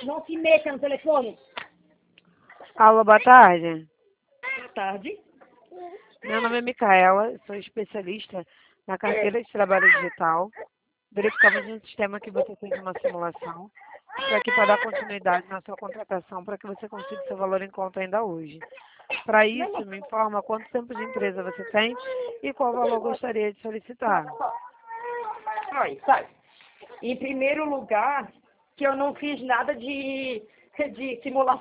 Não se mexa no telefone. Alô, boa tarde. Boa tarde. Meu nome é Micaela, sou especialista na carteira de trabalho digital. Verificamos no sistema que você fez uma simulação. Estou aqui para dar continuidade na sua contratação para que você consiga seu valor em conta ainda hoje. Para isso, me informa quanto tempo de empresa você tem e qual valor gostaria de solicitar. Olha, sabe? Em primeiro lugar, que eu não fiz nada de simulação.